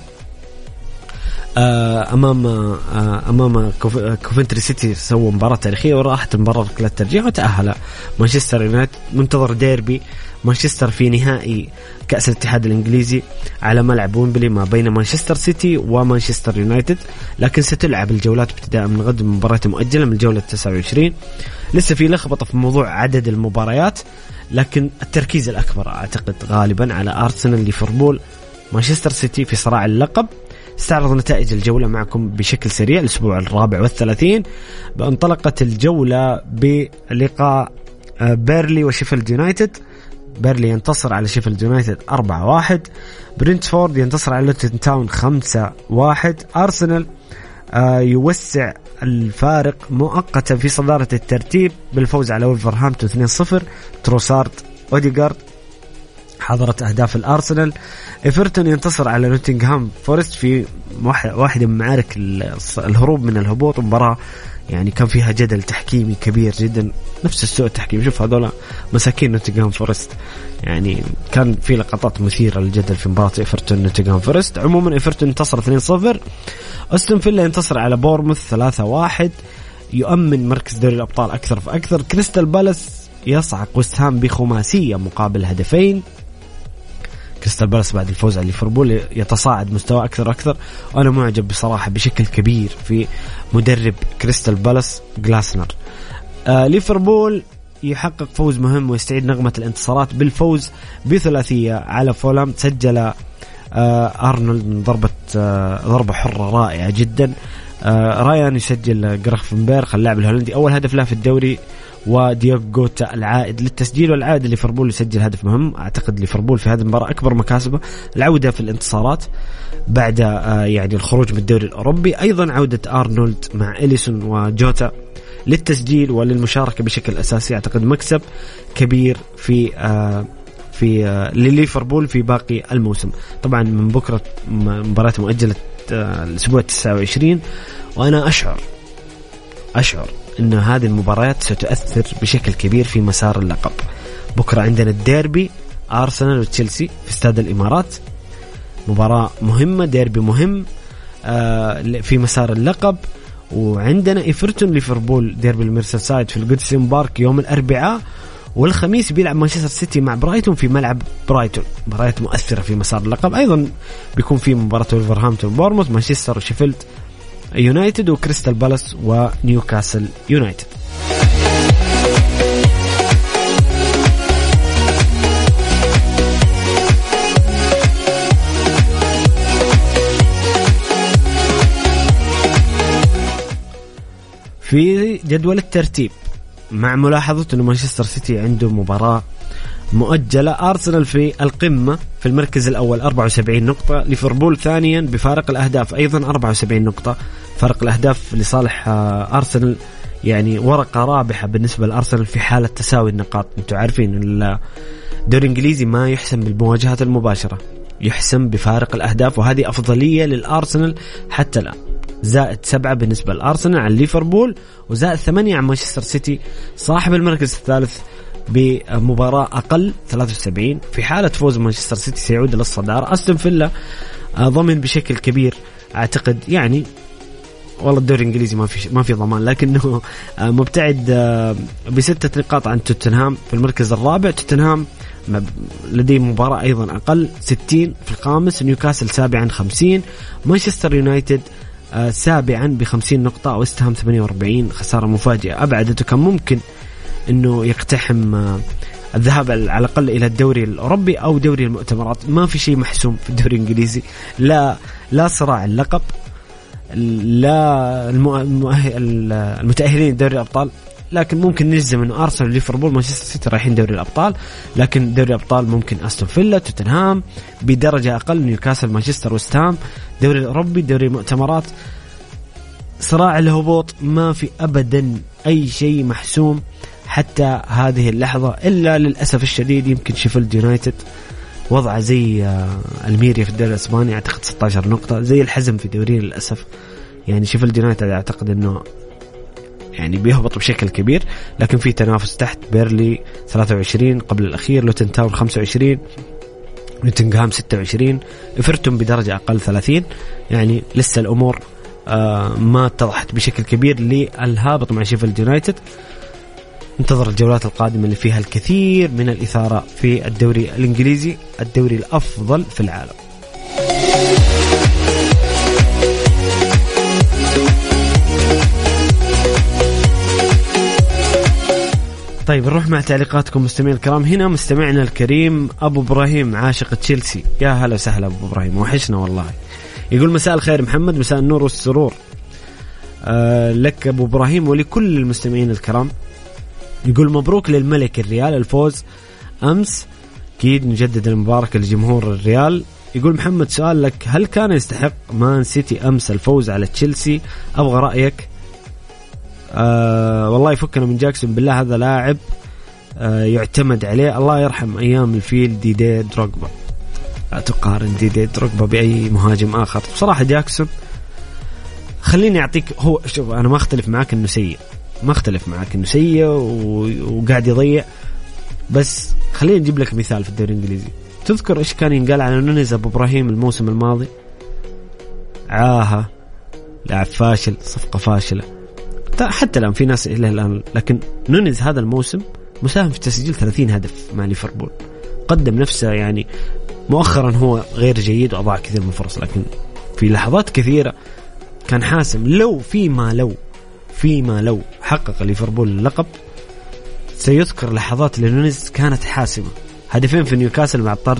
أمام كوفنتري سيتي. سووا مباراة تاريخية وراحت مباراة ركلات ترجيح وتأهل مانشستر يونايتد. منتظر ديربي مانشستر في نهائي كأس الاتحاد الإنجليزي على ملعب ويمبلي ما بين مانشستر سيتي ومانشستر يونايتد، لكن ستلعب الجولات ابتداء من غد. مباراة مؤجلة من الجولة 29. لسه في لخبطة في موضوع عدد المباريات، لكن التركيز الأكبر أعتقد غالبا على أرسنال، ليفربول، مانشستر سيتي في صراع اللقب. استعرض نتائج الجولة معكم بشكل سريع. الأسبوع 34 انطلقت الجولة بلقاء بيرلي وشيفيلد يونايتد. بيرلي ينتصر على شيفيلد يونايتد 4-1. برينتفورد ينتصر على لوتن تاون 5-1. أرسنال يوسع الفارق مؤقتا في صدارة الترتيب بالفوز على ولفرهامبتون 2-0. تروسارد أوديغارد حضرت أهداف الأرسنال. إيفرتون ينتصر على نوتنغهام فورست في واحدة من معارك الهروب من الهبوط. مباراة يعني كان فيها جدل تحكيمي كبير جدا، نفس السوء التحكيم. شوف هذولا مساكين نوتنغهام فورست، يعني كان في لقطات مثيرة للجدل في مباراة إيفرتون نوتنغهام فورست. عموما إيفرتون انتصر 2-0. أستون فيلا ينتصر على بورموث 3-1 يؤمن مركز دوري الأبطال أكثر فأكثر. كريستال بالاس يصعق وست هام بخماسية مقابل هدفين. كريستال بالاس بعد الفوز على ليفربول يتصاعد مستوى أكثر وأكثر، وأنا معجب بصراحة بشكل كبير في مدرب كريستال بالاس جلاسنر. ليفربول يحقق فوز مهم ويستعيد نغمة الانتصارات بالفوز بثلاثية على فولام. سجل أرنولد من ضربة حرة رائعة جدا. رايان يسجل جرافنبرغ اللاعب الهولندي أول هدف له في الدوري، وديوغ جوتا العائد للتسجيل. والعائد ليفربول يسجل هدف مهم. أعتقد ليفربول في هذه المباراة أكبر مكاسبه العودة في الانتصارات بعد يعني الخروج من الدوري الأوروبي. أيضا عودة أرنولد مع إليسون وجوتا للتسجيل وللمشاركة بشكل أساسي. أعتقد مكسب كبير في لليفربول في باقي الموسم. طبعا من بكرة مباراة مؤجلة الأسبوع 29، وأنا أشعر أن هذه المباريات ستؤثر بشكل كبير في مسار اللقب. بكرة عندنا الديربي أرسنال وتشيلسي في استاد الإمارات، مباراة مهمة، ديربي مهم في مسار اللقب. وعندنا إيفرتون ليفربول ديربي الميرسيسايد في الجودسون بارك يوم الأربعاء. والخميس بيلعب مانشستر سيتي مع برايتون في ملعب برايتون، مباريات مؤثرة في مسار اللقب. أيضا بيكون في مباراة ولفرهامبتون بورموث، مانشستر وشيفيلد يونايتد، وكريستال بالاس ونيوكاسل يونايتد. في جدول الترتيب مع ملاحظة أن مانشستر سيتي عنده مباراة مؤجلة. أرسنال في القمة في المركز الأول 74 نقطة، ليفربول ثانيا بفارق الأهداف أيضا 74 نقطة. فارق الأهداف لصالح أرسنال يعني ورقة رابحة بالنسبة لأرسنال في حالة تساوي النقاط. أنتوا عارفين الدوري الإنجليزي ما يحسم بالمواجهات المباشرة، يحسم بفارق الأهداف، وهذه أفضلية للأرسنال حتى الآن. زائد 7 بالنسبة للأرسنال عن ليفربول، وزائد 8 عن مانشستر سيتي صاحب المركز الثالث بمباراة أقل 73. في حالة فوز مانشستر سيتي سيعود للصدارة. أستون فيلا ضمن بشكل كبير أعتقد، يعني والله الدوري الإنجليزي ما في ضمان، لكنه مبتعد ب6 نقاط عن توتنهام في المركز الرابع. توتنهام لديه مباراة أيضا أقل 60 في الخامس. نيوكاسل سابعا 50. مانشستر يونايتد سابعا ب50 نقطة. وست هام 48 خسارة مفاجئة أبعدته. كان ممكن أنه يقتحم الذهاب على الأقل إلى الدوري الأوروبي أو دوري المؤتمرات. ما في شيء محسوم في الدوري الإنجليزي، لا صراع اللقب، لا المتأهلين دوري الأبطال. لكن ممكن نجزم أنه أرسنال وليفربول مانشستر سيتي رايحين دوري الأبطال. لكن دوري الأبطال ممكن أستون فيلا، توتنهام، بدرجة أقل نيوكاسل، مانشستر، وست هام. دوري الأوروبي، دوري المؤتمرات، صراع الهبوط ما في أبدا أي شيء محسوم حتى هذه اللحظة، إلا للأسف الشديد يمكن شيفيلد يونايتد وضعه زي الميريا في الدوري الإسباني، أعتقد 16 نقطة، زي الحزم في دوري للأسف. يعني شيفيلد يونايتد أعتقد أنه يعني بيهبط بشكل كبير، لكن في تنافس تحت. بيرلي 23 قبل الأخير، لوتن تاون 25، نوتنغهام 26، إفرتون بدرجة أقل 30. يعني لسه الأمور ما اتضحت بشكل كبير للهابط مع شيفيلد يونايتد. انتظر الجولات القادمة اللي فيها الكثير من الإثارة في الدوري الإنجليزي، الدوري الأفضل في العالم. طيب نروح مع تعليقاتكم مستمعين الكرام. هنا مستمعنا الكريم أبو إبراهيم عاشق تشيلسي، يا هلا وسهلا أبو إبراهيم، وحشنا والله. يقول مساء الخير محمد، مساء النور والسرور لك أبو إبراهيم ولكل المستمعين الكرام. يقول مبروك للملك الريال الفوز أمس، أكيد نجدد المباركة لجمهور الريال. يقول محمد سؤال لك، هل كان يستحق مان سيتي أمس الفوز على تشيلسي؟ أبغى رأيك. والله يفكنا من جاكسون، بالله هذا لاعب يعتمد عليه. الله يرحم أيام الفيل ديدي دروغبا. لا تقارن ديدي دروغبا بأي مهاجم آخر بصراحة. جاكسون خليني أعطيك، هو شوف أنا ما أختلف معاك إنه سيء، ما أختلف معاك إنه سيء وقاعد يضيع، بس خليني نجيب لك مثال في الدوري الإنجليزي. تذكر إيش كان ينقال على نونيز أبو إبراهيم الموسم الماضي؟ عاهة، لاعب فاشل، صفقة فاشلة. حتى الآن في ناس إلى الآن، لكن نونيز هذا الموسم مساهم في تسجيل 30 هدف مع ليفربول، قدم نفسه يعني. مؤخرا هو غير جيد وأضاع كثير من الفرص، لكن في لحظات كثيرة كان حاسم. لو فيما لو حقق ليفربول اللقب سيذكر لحظات لنونيز كانت حاسمة. هدفين في نيوكاسل مع الطرد،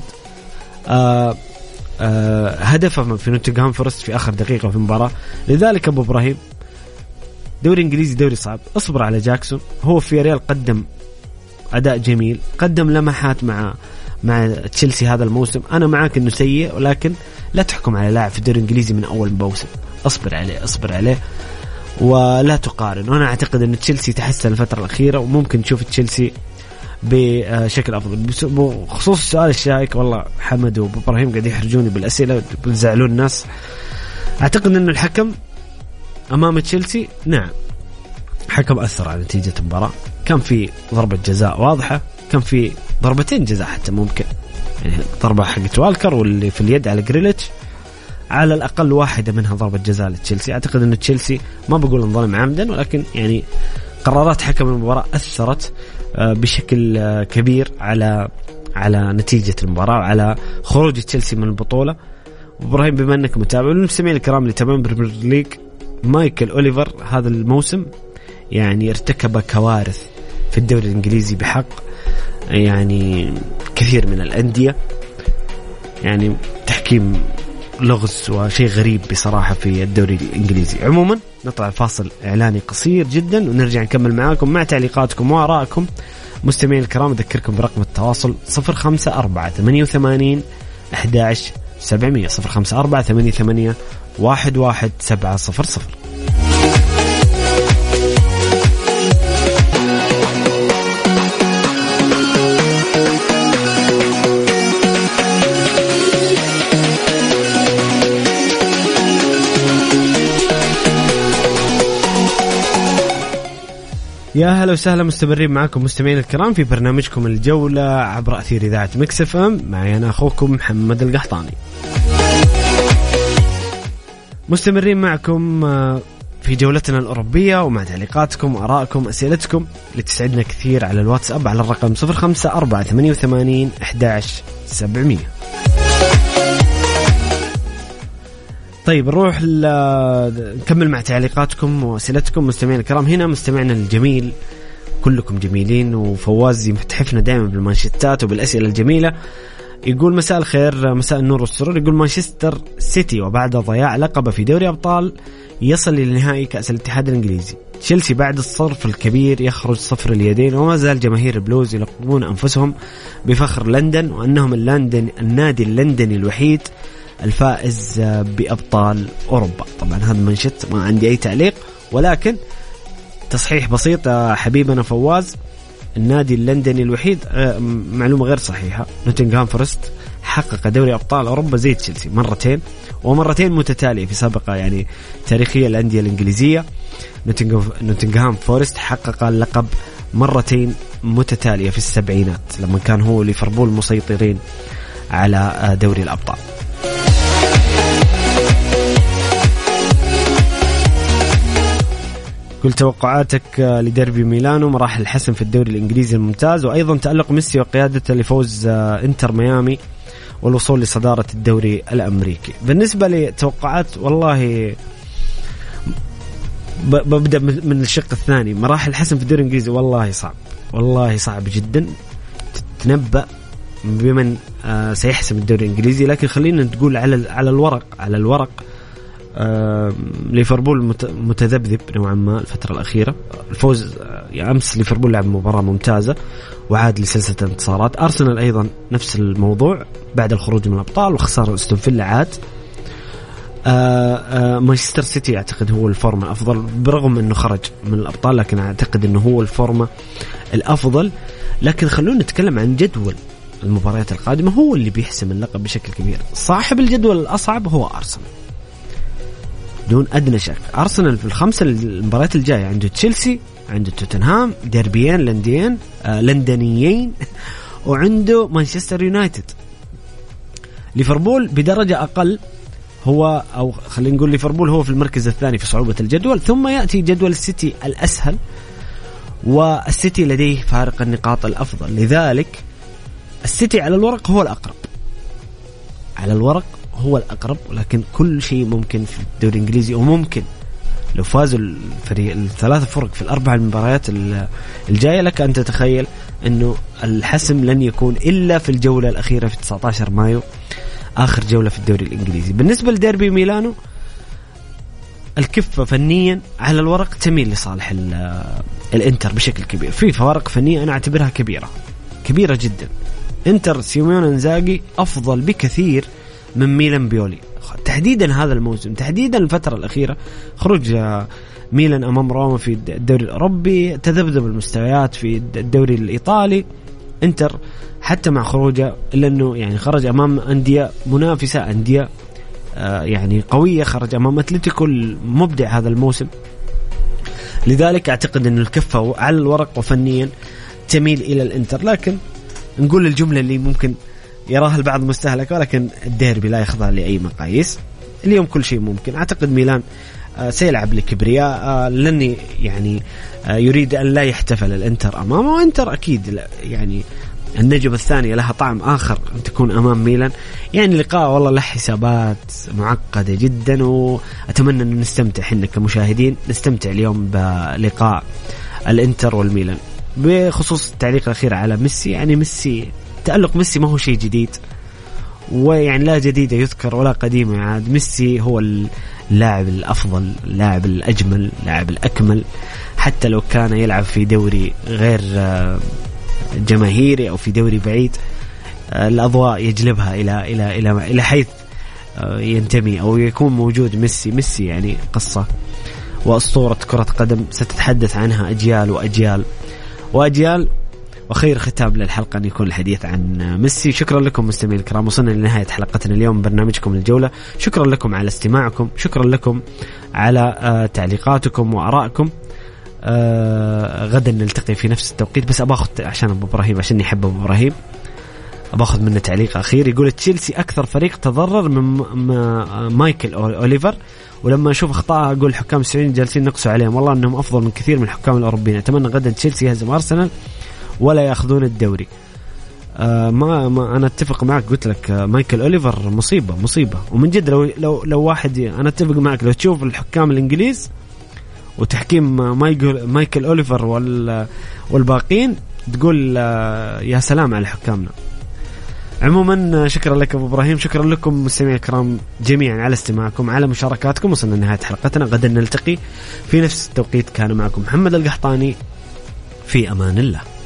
هدفه في نوتنغهام فورست في آخر دقيقة في المباراة. لذلك أبو إبراهيم دوري إنجليزي دوري صعب، اصبر على جاكسون. هو في ريال قدم أداء جميل، قدم لمحات مع تشيلسي هذا الموسم. أنا معاك إنه سيء، ولكن لا تحكم على لاعب في الدوري الإنجليزي من أول موسم. أصبر عليه ولا تقارن. وأنا أعتقد إن تشيلسي تحسن الفترة الأخيرة، وممكن تشوف تشيلسي بشكل أفضل. بخصوص السؤال الشائك، والله حمد وأبو إبراهيم قاعد يحرجوني بالأسئلة بيزعلون الناس. أعتقد إنه الحكم أمام تشيلسي، نعم حكم أثر على نتيجة المباراة. كان في ضربة جزاء واضحة، كان في ضربتين جزاء حتى ممكن، يعني ضربة حقت والكر واللي في اليد على جريليتش، على الأقل واحدة منها ضربة جزاء لتشيلسي. أعتقد أن تشيلسي ما بقول انظلم عمدا، ولكن يعني قرارات حكم المباراة أثرت بشكل كبير على نتيجة المباراة وعلى خروج تشيلسي من البطولة. إبراهيم بما أنك متابع، والمستمعين الكرام اللي تابعون بريمير ليج، مايكل أوليفر هذا الموسم يعني ارتكب كوارث في الدوري الإنجليزي بحق يعني كثير من الأندية. يعني تحكيم لغز وشيء غريب بصراحة في الدوري الإنجليزي. عموما نطلع فاصل إعلاني قصير جدا ونرجع نكمل معاكم مع تعليقاتكم وآرائكم مستمعين الكرام. أذكركم برقم التواصل 0548811700 0548811700. يا هلا وسهلا، مستمرين معكم مستمعين الكرام في برنامجكم الجولة عبر أثير إذاعة ميكس اف ام. معي أنا أخوكم محمد القحطاني. مستمرين معكم في جولتنا الأوروبية ومع تعليقاتكم وآرائكم أسئلتكم اللي تسعدنا كثير على الواتساب على الرقم 0548811700. طيب نروح نكمل مع تعليقاتكم وأسئلتكم مستمعين الكرام. هنا مستمعنا الجميل، كلكم جميلين، وفواز يمتحفنا دائما بالمانشيتات وبالأسئلة الجميلة. يقول مساء الخير، مساء النور والسرور. يقول مانشستر سيتي وبعد ضياع لقبه في دوري أبطال يصل لنهائي كأس الاتحاد الإنجليزي. تشيلسي بعد الصرف الكبير يخرج صفر اليدين، وما زال جماهير البلوز يلقبون أنفسهم بفخر لندن وأنهم النادي اللندني الوحيد الفائز بأبطال أوروبا. طبعا هذا منشط ما عندي أي تعليق، ولكن تصحيح بسيط حبيبنا فواز، النادي اللندني الوحيد معلومة غير صحيحة. نوتنغهام فورست حقق دوري أبطال أوروبا زي تشيلسي مرتين ومرتين متتالية في سابقة يعني تاريخية الأندية الإنجليزية. نوتنغهام فورست حقق اللقب مرتين متتالية في السبعينات لما كان هو ليفربول مسيطرين على دوري الأبطال. كل توقعاتك لديربي ميلانو، مراحل الحسم في الدوري الإنجليزي الممتاز، وأيضا تألق ميسي وقيادته لفوز إنتر ميامي والوصول لصدارة الدوري الأمريكي. بالنسبة لتوقعات والله ببدأ من الشق الثاني. مراحل الحسم في الدوري الإنجليزي والله صعب جدا تتنبأ بمن سيحسم الدوري الإنجليزي، لكن خلينا نقول على الورق ليفربول متذبذب نوعا ما الفترة الأخيرة. الفوز أمس ليفربول لعب مباراة ممتازة وعاد لسلسلة انتصارات. أرسنال أيضا نفس الموضوع بعد الخروج من الأبطال وخسارة أستون فيلا عاد. مانشستر سيتي أعتقد هو الفورمة الأفضل برغم أنه خرج من الأبطال، لكن أعتقد أنه هو الفورمة الأفضل. لكن خلونا نتكلم عن جدول المباريات القادمة، هو اللي بيحسم اللقب بشكل كبير. صاحب الجدول الأصعب هو أرسنال دون أدنى شك. أرسنال في الخمسة المباريات الجاية عنده تشيلسي، عنده توتنهام، ديربيين لندنيين وعنده مانشستر يونايتد. ليفربول بدرجة أقل هو، أو خلينا نقول ليفربول هو في المركز الثاني في صعوبة الجدول، ثم يأتي جدول السيتي الأسهل، والسيتي لديه فارق النقاط الأفضل. لذلك السيتي على الورق هو الأقرب، ولكن كل شيء ممكن في الدوري الإنجليزي. وممكن لو فازوا الثلاثة فرق في الأربع المباريات الجاية لك أن تتخيل أنه الحسم لن يكون إلا في الجولة الأخيرة في 19 مايو آخر جولة في الدوري الإنجليزي. بالنسبة لديربي ميلانو الكفة فنيا على الورق تميل لصالح الانتر بشكل كبير، في فوارق فنية أنا أعتبرها كبيرة جدا. انتر سيميوني إنزاغي أفضل بكثير من ميلان بيولي، تحديدا هذا الموسم، تحديدا الفترة الأخيرة. خروج ميلان أمام روما في الدوري الأوروبي، تذبذب المستويات في الدوري الإيطالي. انتر حتى مع خروجه إلا أنه يعني خرج أمام أندية منافسة، أندية يعني قوية، خرج أمام أتلتيكو المبدع هذا الموسم. لذلك أعتقد أن الكفة على الورق وفنيا تميل إلى الانتر، لكن نقول الجملة اللي ممكن يراها البعض مستهلكة، ولكن الديربي لا يخضع لأي مقاييس. اليوم كل شيء ممكن. أعتقد ميلان سيلعب لكبرياء، لن يعني يريد أن لا يحتفل الانتر أمامه، وانتر أكيد يعني النجم الثانية لها طعم آخر أن تكون أمام ميلان. يعني لقاء والله له حسابات معقدة جدا، وأتمنى أن نستمتع حنا كمشاهدين، نستمتع اليوم بلقاء الانتر والميلان. بخصوص التعليق الأخير على ميسي، يعني ميسي تألق ميسي ما هو شيء جديد، ويعني لا جديد يذكر ولا قديم يعاد. ميسي هو اللاعب الأفضل، اللاعب الأجمل، اللاعب الأكمل، حتى لو كان يلعب في دوري غير جماهيري أو في دوري بعيد، الأضواء يجلبها إلى حيث ينتمي أو يكون موجود ميسي يعني قصة وأسطورة كرة قدم ستتحدث عنها أجيال وأجيال. وخير ختام للحلقة أن يكون الحديث عن ميسي. شكرا لكم مستمعين الكرام، وصلنا لنهاية حلقتنا اليوم برنامجكم الجولة. شكرا لكم على استماعكم، شكرا لكم على تعليقاتكم وآرائكم. غدا نلتقي في نفس التوقيت، بس أباخذ عشان أبو إبراهيم، عشان يحب أبو إبراهيم، أباخذ منه تعليق أخير. يقول تشيلسي أكثر فريق تضرر من مايكل أوليفر، ولما أشوف أخطاء أقول الحكام السعوديين جالسين نقصوا عليهم، والله أنهم أفضل من كثير من الحكام الأوروبيين. أتمنى غدا تشيلسي يهزم أرسنال ولا يأخذون الدوري. ما أنا أتفق معك، قلت لك مايكل أوليفر مصيبة ومن جد. لو واحد، أنا أتفق معك، لو تشوف الحكام الإنجليز وتحكيم مايكل أوليفر والباقين تقول يا سلام على حكامنا. عموما شكرا لك أبو إبراهيم، شكرا لكم مستمعي الكرام جميعا على استماعكم، على مشاركاتكم. وصلنا لنهاية حلقتنا، غدا نلتقي في نفس التوقيت. كان معكم محمد القحطاني، في أمان الله.